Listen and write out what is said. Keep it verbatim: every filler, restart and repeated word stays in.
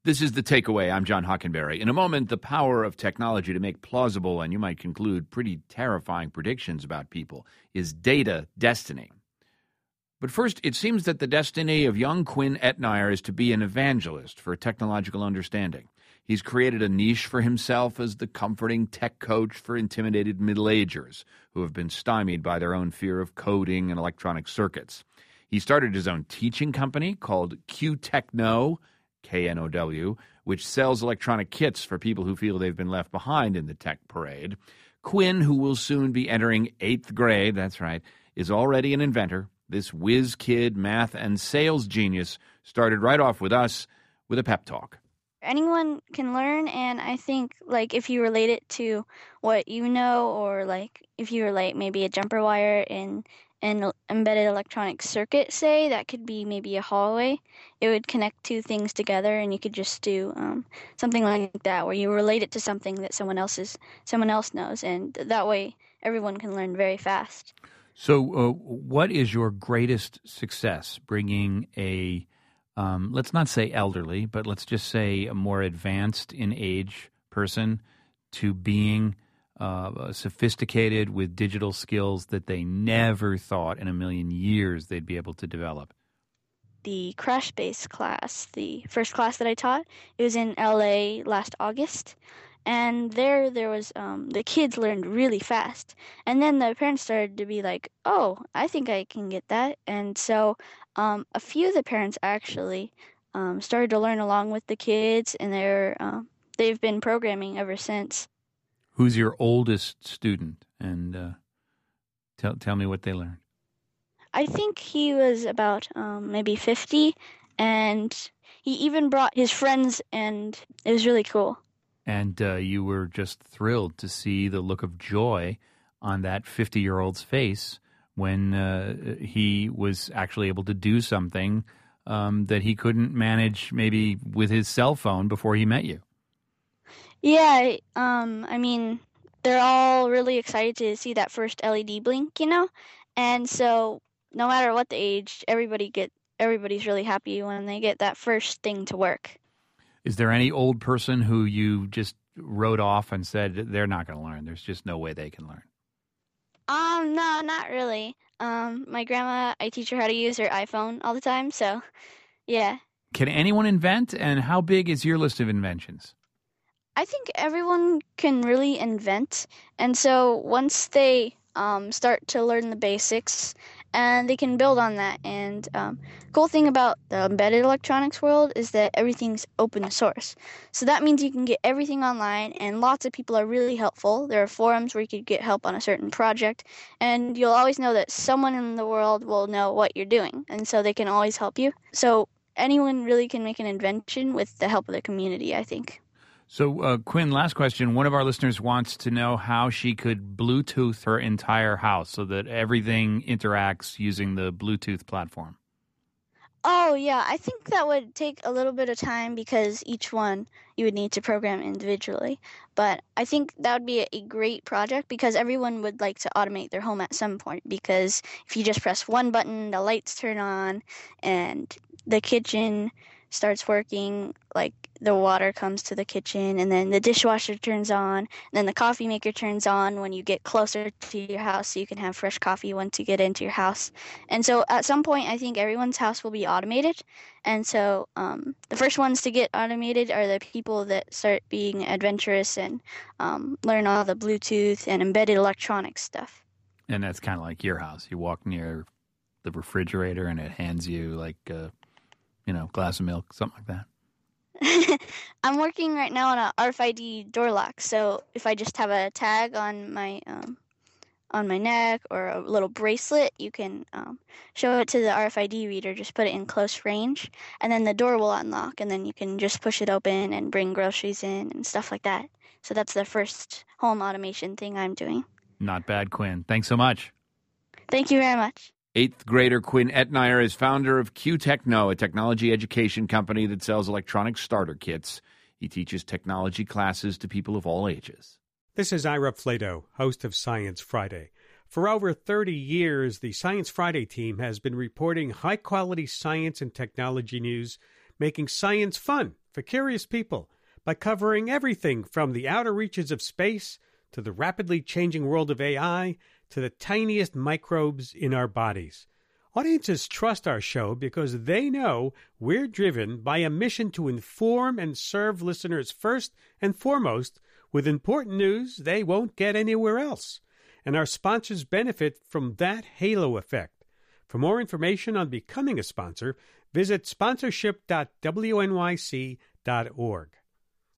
This is The Takeaway. I'm John Hockenberry. In a moment, the power of technology to make plausible and you might conclude pretty terrifying predictions about people. Is data destiny? But first, it seems that the destiny of young Quinn Etnier is to be an evangelist for technological understanding. He's created a niche for himself as the comforting tech coach for intimidated middle-agers who have been stymied by their own fear of coding and electronic circuits. He started his own teaching company called Q Techno, K N O W, which sells electronic kits for people who feel they've been left behind in the tech parade. Quinn, who will soon be entering eighth grade, that's right, is already an inventor. This whiz kid, math and sales genius started right off with us with a pep talk. Anyone can learn, and I think, like, if you relate it to what you know, or, like, if you relate maybe a jumper wire in an embedded electronic circuit, say, that could be maybe a hallway. It would connect two things together, and you could just do um, something like that, where you relate it to something that someone else is, someone else knows, and that way everyone can learn very fast. So uh, what is your greatest success bringing a, um, let's not say elderly, but let's just say a more advanced in age person to being uh, sophisticated with digital skills that they never thought in a million years they'd be able to develop? The Crashbase class, the first class that I taught, it was in L A last August. And there, there was, um, the kids learned really fast. And then the parents started to be like, oh, I think I can get that. And so um, a few of the parents actually um, started to learn along with the kids, and they're, um, they've been programming ever since. Who's your oldest student? And uh, tell tell me what they learned. I think he was about um, maybe fifty, and he even brought his friends, and it was really cool. And uh, you were just thrilled to see the look of joy on that fifty-year-old's face when uh, he was actually able to do something um, that he couldn't manage maybe with his cell phone before he met you. Yeah, um, I mean, they're all really excited to see that first L E D blink, you know? And so no matter what the age, everybody get everybody's really happy when they get that first thing to work. Is there any old person who you just wrote off and said they're not going to learn? There's just no way they can learn. Um, no, not really. Um, my grandma, I teach her how to use her iPhone all the time, so yeah. Can anyone invent? And how big is your list of inventions? I think everyone can really invent, and so once they um, start to learn the basics, and they can build on that. And um, the cool thing about the embedded electronics world is that everything's open source. So that means you can get everything online, and lots of people are really helpful. There are forums where you could get help on a certain project, and you'll always know that someone in the world will know what you're doing, and so they can always help you. So anyone really can make an invention with the help of the community, I think. So, uh, Quinn, last question. One of our listeners wants to know how she could Bluetooth her entire house so that everything interacts using the Bluetooth platform. Oh, yeah. I think that would take a little bit of time because each one you would need to program individually. But I think that would be a great project because everyone would like to automate their home at some point, because if you just press one button, the lights turn on and the kitchen starts working, like the water comes to the kitchen, and then the dishwasher turns on, and then the coffee maker turns on when you get closer to your house so you can have fresh coffee once you get into your house. And so at some point, I think everyone's house will be automated. And so um, the first ones to get automated are the people that start being adventurous and um, learn all the Bluetooth and embedded electronics stuff. And that's kind of like your house. You walk near the refrigerator and it hands you like a you know, glass of milk, something like that. I'm working right now on a R F I D door lock. So if I just have a tag on my um, on my neck or a little bracelet, you can um, show it to the R F I D reader, just put it in close range, and then the door will unlock, and then you can just push it open and bring groceries in and stuff like that. So that's the first home automation thing I'm doing. Not bad, Quinn. Thanks so much. Thank you very much. Eighth grader Quinn Etnier is founder of Q Techno, a technology education company that sells electronic starter kits. He teaches technology classes to people of all ages. This is Ira Flato, host of Science Friday. For over thirty years, the Science Friday team has been reporting high-quality science and technology news, making science fun for curious people by covering everything from the outer reaches of space to the rapidly changing world of A I to the tiniest microbes in our bodies. Audiences trust our show because they know we're driven by a mission to inform and serve listeners first and foremost with important news they won't get anywhere else. And our sponsors benefit from that halo effect. For more information on becoming a sponsor, visit sponsorship dot w n y c dot org.